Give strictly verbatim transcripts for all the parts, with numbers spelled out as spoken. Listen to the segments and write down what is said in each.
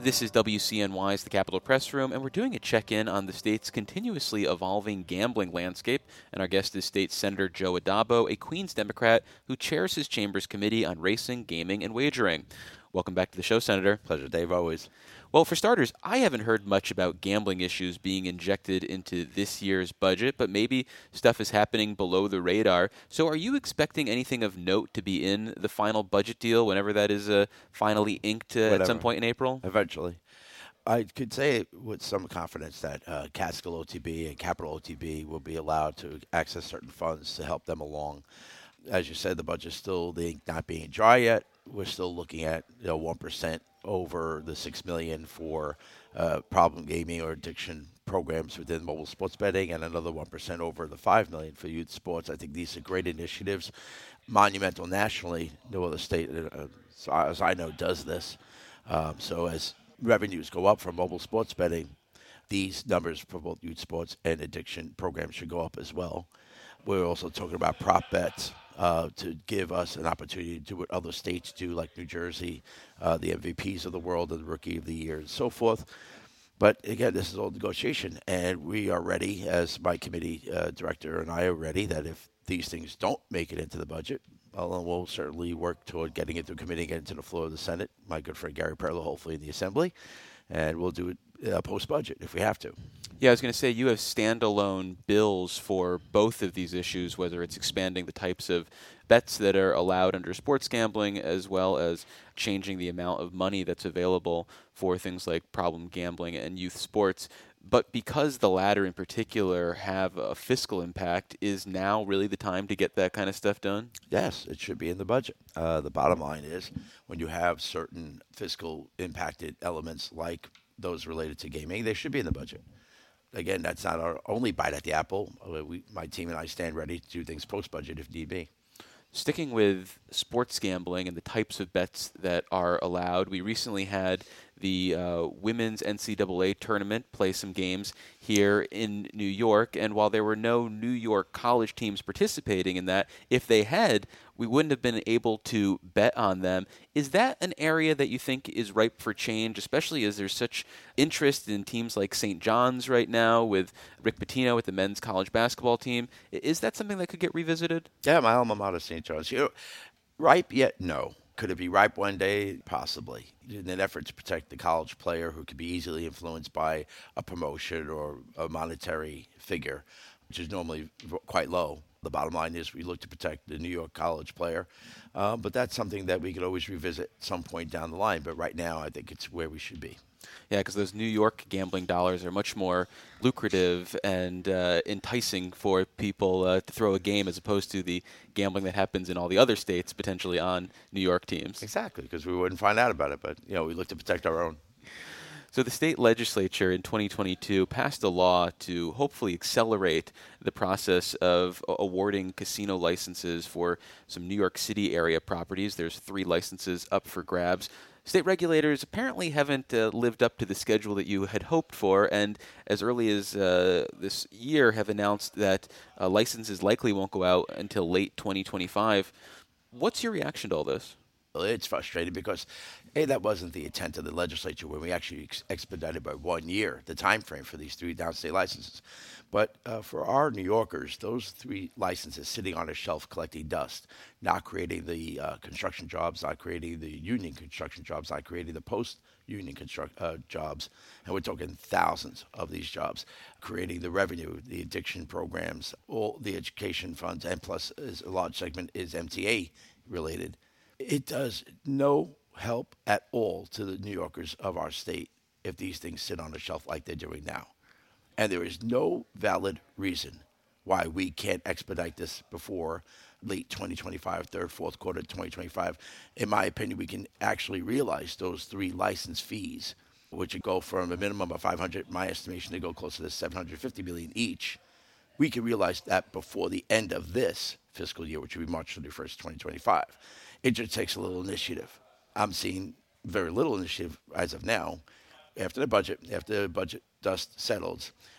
This is W C N Y's The Capitol Press Room, and we're doing a check-in on the state's continuously evolving gambling landscape. And our guest is State Senator Joe Addabbo, a Queens Democrat who chairs his chamber's Committee on Racing, Gaming, and Wagering. Welcome back to the show, Senator. Pleasure, Dave, always. Well, for starters, I haven't heard much about gambling issues being injected into this year's budget, but maybe stuff is happening below the radar. So are you expecting anything of note to be in the final budget deal, whenever that is uh, finally inked uh, at some point in April? Eventually. I could say with some confidence that uh, Catskill O T B and Capital O T B will be allowed to access certain funds to help them along. As you said, the budget's still the ink not being dry yet. We're still looking at you know one percent over the six million dollars for uh, problem gaming or addiction programs within mobile sports betting, and another one percent over the five million dollars for youth sports. I think these are great initiatives, monumental nationally. No other state, uh, as I know, does this. Um, so as revenues go up from mobile sports betting, these numbers for both youth sports and addiction programs should go up as well. We're also talking about prop bets uh, to give us an opportunity to do what other states do, like New Jersey, uh, the M V Ps of the world, and the Rookie of the Year, and so forth. But again, this is all negotiation, and we are ready, as my committee uh, director and I are ready, that if these things don't make it into the budget, well, then we'll certainly work toward getting it through committee and getting it to the floor of the Senate, my good friend Gary Perla, hopefully in the Assembly, and we'll do it uh, post-budget if we have to. Yeah, I was going to say you have standalone bills for both of these issues, whether it's expanding the types of bets that are allowed under sports gambling, as well as changing the amount of money that's available for things like problem gambling and youth sports. But because the latter in particular have a fiscal impact, is now really the time to get that kind of stuff done? Yes, it should be in the budget. Uh, the bottom line is when you have certain fiscal impacted elements like those related to gaming, they should be in the budget. Again, that's not our only bite at the apple. We, my team and I stand ready to do things post-budget if need be. Sticking with sports gambling and the types of bets that are allowed, we recently had the uh, women's N C double A tournament play some games here in New York, and while there were no New York college teams participating in that, if they had, we wouldn't have been able to bet on them. Is that an area that you think is ripe for change, especially as there's such interest in teams like Saint John's right now with Rick Pitino with the men's college basketball team? Is that something that could get revisited? Yeah, my alma mater, Saint John's. You know, ripe yet? No. Could it be ripe one day? Possibly. In an effort to protect the college player who could be easily influenced by a promotion or a monetary figure, which is normally quite low. The bottom line is we look to protect the New York college player. Uh, but that's something that we could always revisit at some point down the line. But right now, I think it's where we should be. Yeah, because those New York gambling dollars are much more lucrative and uh, enticing for people uh, to throw a game as opposed to the gambling that happens in all the other states potentially on New York teams. Exactly, because we wouldn't find out about it. But, you know, we look to protect our own. So the state legislature in twenty twenty-two passed a law to hopefully accelerate the process of awarding casino licenses for some New York City area properties. There's three licenses up for grabs. State regulators apparently haven't uh, lived up to the schedule that you had hoped for, and as early as uh, this year have announced that uh, licenses likely won't go out until late twenty twenty-five. What's your reaction to all this? It's frustrating because, A, that wasn't the intent of the legislature when we actually ex- expedited by one year the time frame for these three downstate licenses. But uh, for our New Yorkers, those three licenses sitting on a shelf collecting dust, not creating the uh, construction jobs, not creating the union construction jobs, not creating the post-union construct uh, jobs, and we're talking thousands of these jobs, creating the revenue, the addiction programs, all the education funds, and plus is a large segment is M T A related. It does no help at all to the New Yorkers of our state if these things sit on a shelf like they're doing now. And there is no valid reason why we can't expedite this before late twenty twenty-five, third, fourth quarter twenty twenty-five. In my opinion, we can actually realize those three license fees, which would go from a minimum of five hundred, my estimation, to go closer to seven hundred fifty million dollars each. We can realize that before the end of this fiscal year, which would be March thirty-first, twenty twenty-five. It just takes a little initiative. I'm seeing very little initiative as of now. After the budget, after the budget dust settles,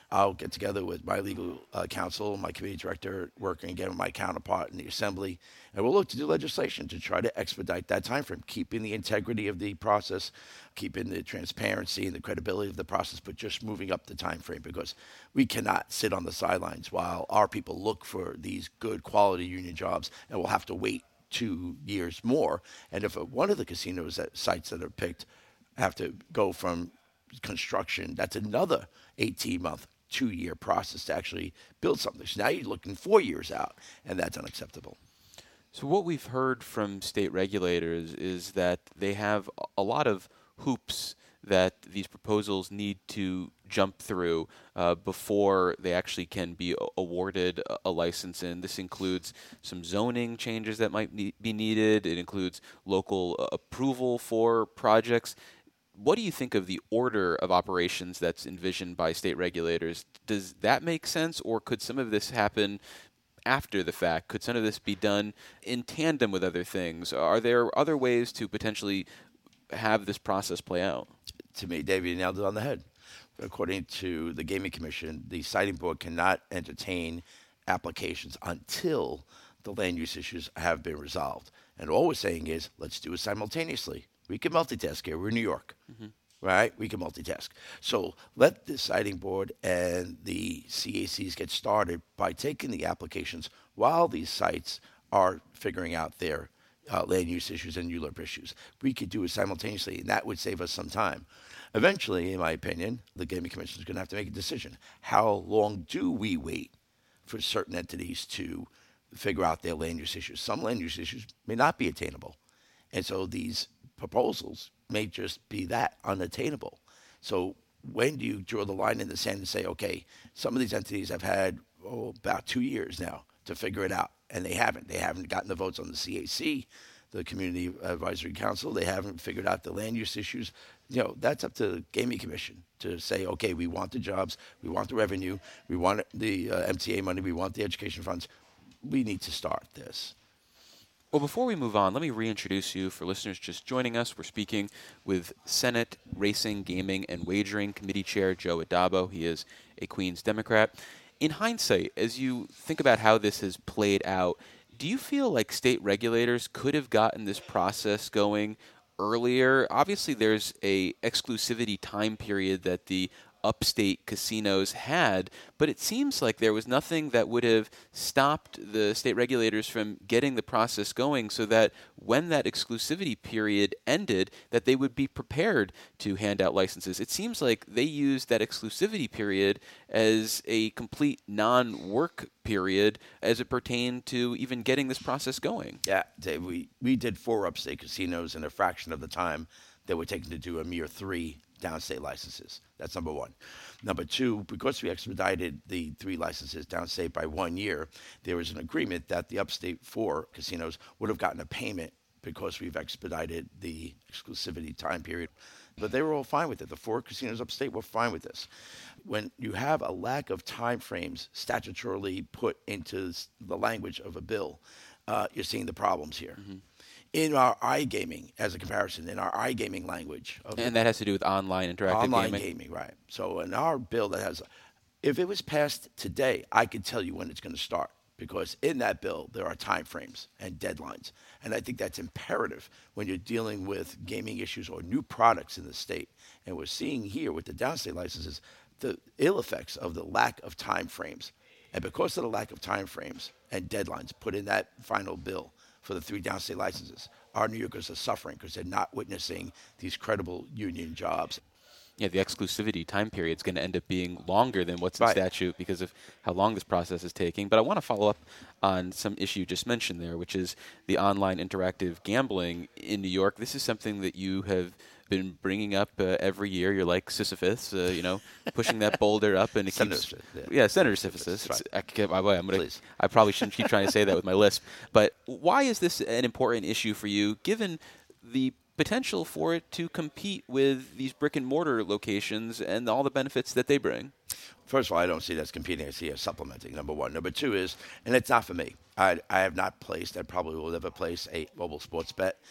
I'll get together with my legal uh, counsel, my committee director, working again with my counterpart in the assembly, and we'll look to do legislation to try to expedite that time frame, keeping the integrity of the process, keeping the transparency and the credibility of the process, but just moving up the time frame, because we cannot sit on the sidelines while our people look for these good quality union jobs, and we'll have to wait two years more. And if one of the casinos that sites that are picked have to go from construction, that's another eighteen-month, two-year process to actually build something. So now you're looking four years out, and that's unacceptable. So what we've heard from state regulators is that they have a lot of hoops that these proposals need to jump through uh, before they actually can be awarded a license. And this includes some zoning changes that might ne- be needed. It includes local uh, approval for projects. What do you think of the order of operations that's envisioned by state regulators? Does that make sense, or could some of this happen after the fact? Could some of this be done in tandem with other things? Are there other ways to potentially have this process play out? To me, David, you nailed it on the head. According to the Gaming Commission, the siting board cannot entertain applications until the land use issues have been resolved. And all we're saying is, let's do it simultaneously. We can multitask here. We're in New York, mm-hmm. right? We can multitask. So let the siting board and the C A Cs get started by taking the applications while these sites are figuring out their uh, land use issues and U L U R P issues. We could do it simultaneously, and that would save us some time. Eventually, in my opinion, the Gaming Commission is going to have to make a decision. How long do we wait for certain entities to figure out their land use issues? Some land use issues may not be attainable. And so these proposals may just be that, unattainable. So when do you draw the line in the sand and say, okay, some of these entities have had oh, about two years now to figure it out, and they haven't. They haven't gotten the votes on the C A C, the Community Advisory Council. They haven't figured out the land use issues. You know, that's up to the Gaming Commission to say, okay, we want the jobs, we want the revenue, we want the uh, M T A money, we want the education funds. We need to start this. Well, before we move on, let me reintroduce you for listeners just joining us. We're speaking with Senate Racing, Gaming, and Wagering Committee Chair Joe Addabbo. He is a Queens Democrat. In hindsight, as you think about how this has played out, do you feel like state regulators could have gotten this process going earlier? Obviously, there's a exclusivity time period that the upstate casinos had, but it seems like there was nothing that would have stopped the state regulators from getting the process going, so that when that exclusivity period ended, that they would be prepared to hand out licenses. It seems like they used that exclusivity period as a complete non-work period as it pertained to even getting this process going. Yeah, Dave, we, we did four upstate casinos in a fraction of the time that we're taking to do a mere three downstate licenses. That's number one. Number two, because we expedited the three licenses downstate by one year, there was an agreement that the upstate four casinos would have gotten a payment because we've expedited the exclusivity time period. But they were all fine with it. The four casinos upstate were fine with this. When you have a lack of time frames statutorily put into the language of a bill, uh, you're seeing the problems here. Mm-hmm. In our iGaming, as a comparison, in our iGaming language. And that has to do with online interactive online gaming? Online gaming, right. So in our bill that has, if it was passed today, I could tell you when it's going to start, because in that bill there are time frames and deadlines. And I think that's imperative when you're dealing with gaming issues or new products in the state. And we're seeing here with the downstate licenses the ill effects of the lack of time frames. And because of the lack of time frames and deadlines put in that final bill for the three downstate licenses, our New Yorkers are suffering because they're not witnessing these credible union jobs. Yeah, the exclusivity time period is going to end up being longer than what's in right. statute because of how long this process is taking. But I want to follow up on some issue you just mentioned there, which is the online interactive gambling in New York. This is something that you have been bringing up uh, every year. You're like Sisyphus, uh, you know, pushing that boulder up, and it Senator, keeps. Yeah, yeah Senator Sisyphus. Right. I, can't, I'm gonna, Please. I probably shouldn't keep trying to say that with my lisp. But why is this an important issue for you, given the potential for it to compete with these brick and mortar locations and all the benefits that they bring? First of all, I don't see that as competing. I see it as supplementing, number one. Number two is, and it's not for me, I, I have not placed, I probably will never place a mobile sports bet.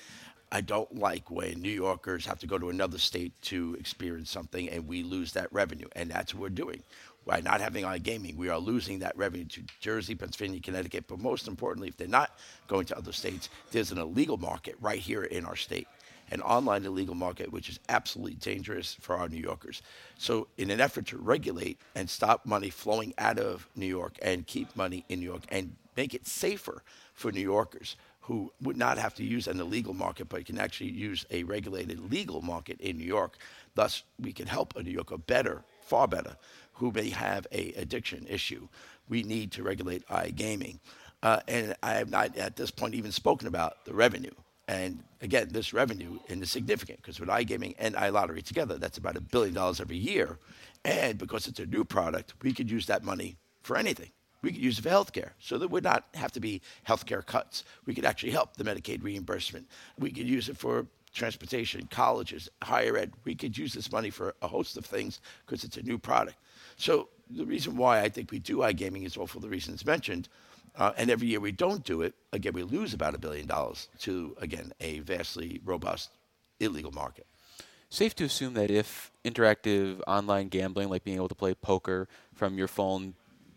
I don't like when New Yorkers have to go to another state to experience something and we lose that revenue. And that's what we're doing. By not having iGaming, we are losing that revenue to Jersey, Pennsylvania, Connecticut. But most importantly, if they're not going to other states, there's an illegal market right here in our state, an online illegal market, which is absolutely dangerous for our New Yorkers. So in an effort to regulate and stop money flowing out of New York and keep money in New York and make it safer for New Yorkers who would not have to use an illegal market, but can actually use a regulated legal market in New York. Thus, we can help a New Yorker better, far better, who may have a addiction issue. We need to regulate iGaming. Uh, and I have not at this point even spoken about the revenue. And again, this revenue is significant because with iGaming and iLottery together, that's about a billion dollars every year. And because it's a new product, we could use that money for anything. We could use it for healthcare, so there would not have to be healthcare cuts. We could actually help the Medicaid reimbursement. We could use it for transportation, colleges, higher ed. We could use this money for a host of things because it's a new product. So the reason why I think we do iGaming is all for the reasons mentioned. Uh, and every year we don't do it, again, we lose about a billion dollars to, again, a vastly robust illegal market. Safe to assume that if interactive online gambling, like being able to play poker from your phone,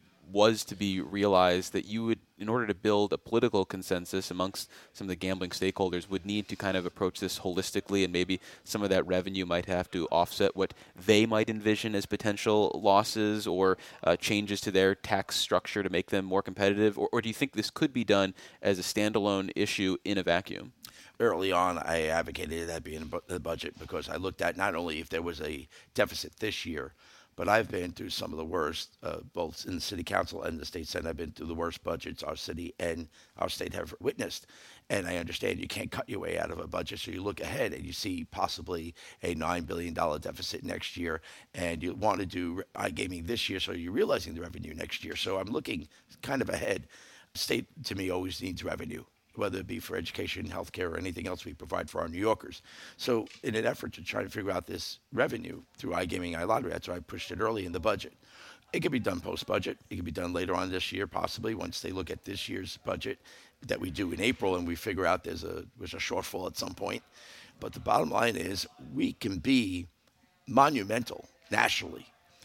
was to be realized, that you would, in order to build a political consensus amongst some of the gambling stakeholders, would need to kind of approach this holistically, and maybe some of that revenue might have to offset what they might envision as potential losses or uh, changes to their tax structure to make them more competitive? Or, or do you think this could be done as a standalone issue in a vacuum? Early on, I advocated that being in the budget because I looked at not only if there was a deficit this year, but I've been through some of the worst, uh, both in the city council and the state senate. I've been through the worst budgets our city and our state have witnessed. And I understand you can't cut your way out of a budget, so you look ahead and you see possibly a nine billion dollars deficit next year, and you want to do iGaming this year, so you're realizing the revenue next year. So I'm looking kind of ahead. State, to me, always needs revenue, whether it be for education, healthcare, or anything else we provide for our New Yorkers. So in an effort to try to figure out this revenue through iGaming, iLottery, that's why I pushed it early in the budget. It could be done post-budget. It could be done later on this year, possibly, once they look at this year's budget that we do in April and we figure out there's a, there's a shortfall at some point. But the bottom line is we can be monumental nationally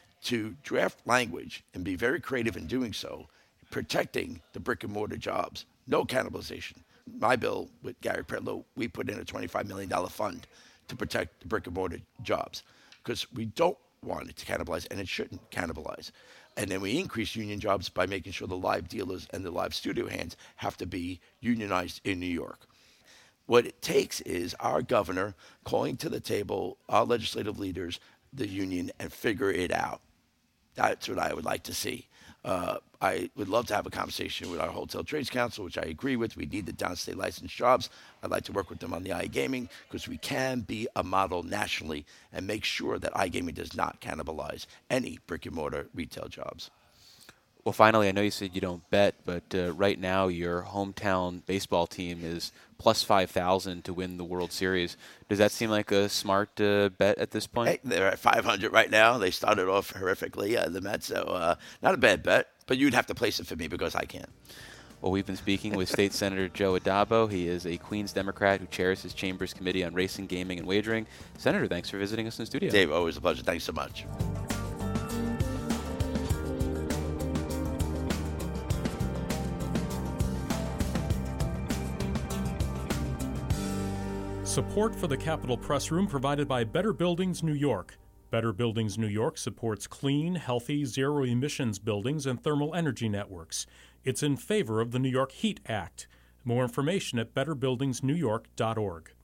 to draft language and be very creative in doing so, protecting the brick-and-mortar jobs. No cannibalization. My bill with Gary Pretlow, we put in a twenty-five million dollars fund to protect the brick-and-mortar jobs because we don't want it to cannibalize, and it shouldn't cannibalize. And then we increase union jobs by making sure the live dealers and the live studio hands have to be unionized in New York. What it takes is our governor calling to the table our legislative leaders, the union, and figure it out. That's what I would like to see. Uh, I would love to have a conversation with our Hotel Trades Council, which I agree with. We need the downstate licensed jobs. I'd like to work with them on the iGaming because we can be a model nationally and make sure that iGaming does not cannibalize any brick-and-mortar retail jobs. Well, finally, I know you said you don't bet, but uh, right now your hometown baseball team is plus five thousand to win the World Series. Does that seem like a smart uh, bet at this point? Hey, they're at five hundred right now. They started off horrifically, uh, the Mets, so uh, not a bad bet, but you'd have to place it for me because I can't. Well, we've been speaking with State Senator Joe Addabbo. He is a Queens Democrat who chairs his chamber's Committee on Racing, Gaming, and Wagering. Senator, thanks for visiting us in the studio. Dave, always a pleasure. Thanks so much. Support for the Capitol Press Room provided by Better Buildings New York. Better Buildings New York supports clean, healthy, zero-emissions buildings and thermal energy networks. It's in favor of the New York Heat Act. More information at better buildings new york dot org.